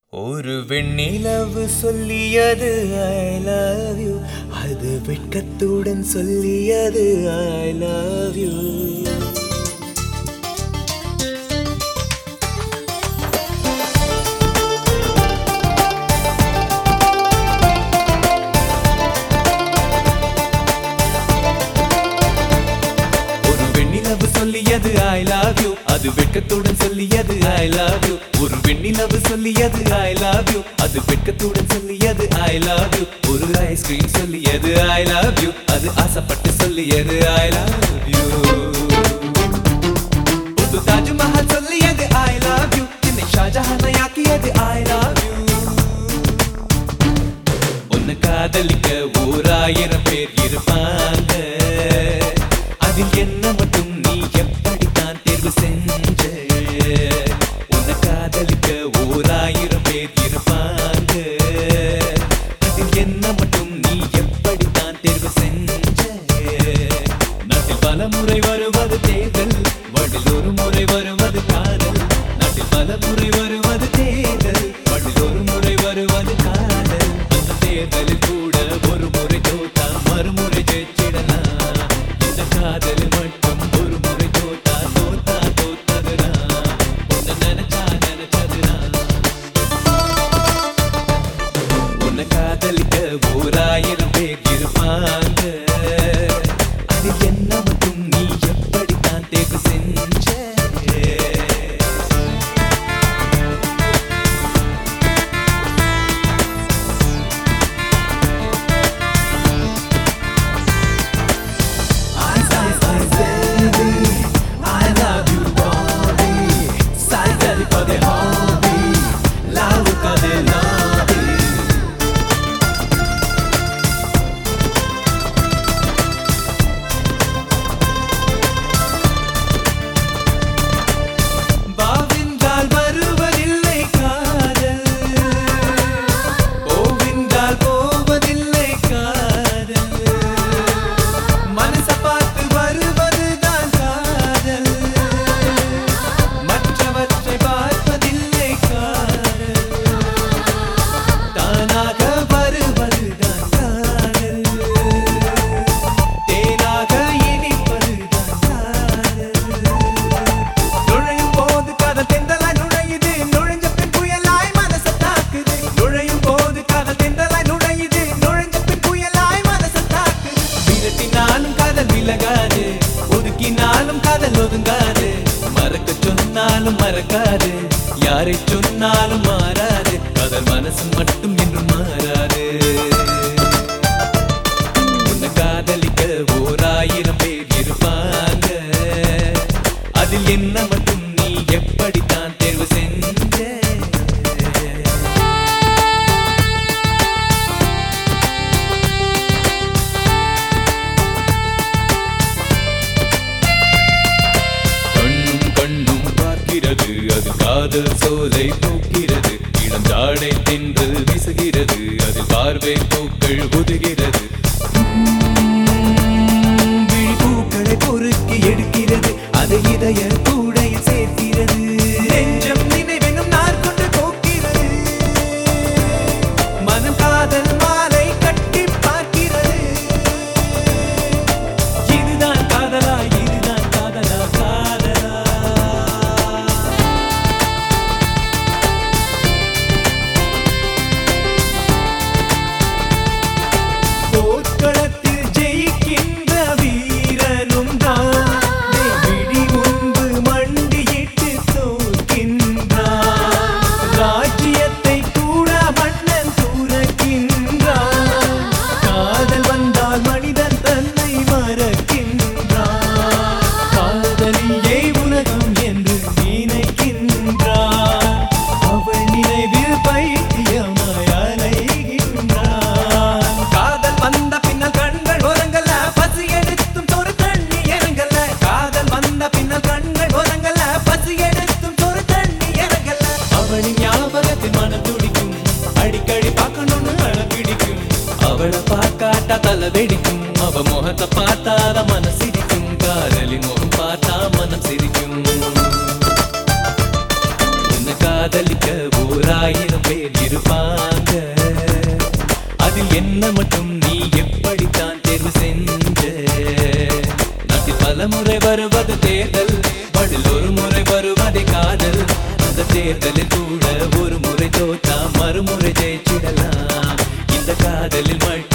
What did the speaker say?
ஒரு வெண்ணிலவு சொல்லியது ஐ லவ் யூ, அது வெட்கத்துடன் சொல்லியது ஐ லவ் யூ. ஒரு வெண்ணிலவு சொல்லியது ஐ லவ் யூ, அது வெட்கத்துடன் சொல்லியது ஐ லவ் யூ. ஒரு வெண்ணிலவு சொல்லியது ஐ லவ் யூ, அது வெட்கத்துடன் சொல்லியது ஐ லவ் யூ. ஒரு ஐஸ்கிரீம் சொல்லியது ஐ லவ் யூ, அது ஆசைப்பட்டு சொல்லியது ஐ லவ் யூ. புது தாஜ்மஹல் சொல்லியது ஐ லவ் யூ, என்னை ஷாஜஹானை ஆக்கியது ஐ லவ் யூ. உன்னை காதலிக்க 1000 பேர் இருப்பாங்க, அதில் என்ன மட்டும் நீ எப்படித்தான் தேர்வு செஞ்ச? உன்னை காதலிக்க 1000 பேர் இருப்பாங்க, அதில் என்ன மட்டும் நீ எப்படித்தான் தேர்வு செஞ்ச? நாட்டில் பல முறை வருவது தேர்தல், வழியில் ஒரு முறை வருவது காதல். நாட்டில் பல முறை வருவது தேர்தல், வழியில் ஒரு முறை வருவது காதல். அந்த தேர்தலில் கூட ஒரு முறை தோத்தா மறுமுறை ஜெயிச்சிடலாம். இந்த காதல் மட்டும் ஒரு முறை தோத்தா தோத்தா தோத்ததுனா உன்னை நினைச்சா நினைச்சதுனா. உன்னை காதலிக்க 1000 பேர் இருப்பாங்க, அது என்ன மட்டும் நீ எப்படித்தான் தேர்வு செஞ்ச? ஒதுக்கினாலும் காதல் ஒதுங்காது, மறக்க சொன்னாலும் மறக்காது, யாரை சொன்னாலும் மாறாது, காதல் மனசு மட்டும் என்றும் மாறாது. உன்னை காதலிக்க 1000 பேர் இருப்பாங்க, அதில் என்ன மட்டும் நீ எப்படித்தான் தேர்வு செஞ்ச? அது காதல் சோலை பூக்கிறது, இளம் ஜாடை தின்று வீசுகிறது, அதில் பார்வை பூக்கள் உதுகிறது. பூக்களை பொறுக்கி எடுக்கிறது, அதை இதய கூடையில் சேர்க்கிறது. நெஞ்சம் நினைவெனும் நாள் கொண்டு போக்கிறது, மனம் காதல் மாலை கட்டி பார்க்கிறது. இதுதான் காதலா, இதுதான் காதலா, காதலா. பேர் இருப்பாங்க. அதில் என்ன மட்டும் நீ எப்படித்தான் தேர்வு செஞ்ச? நாட்டில் பல முறை வருவது தேர்தல், பதில் ஒரு முறை வருவதே காதல். அந்த தேர்தலில் கூட ஒரு முறை தோற்றா மறுமுறை ஜெயிச்சிடலாம். இந்த காதலில் மட்டும்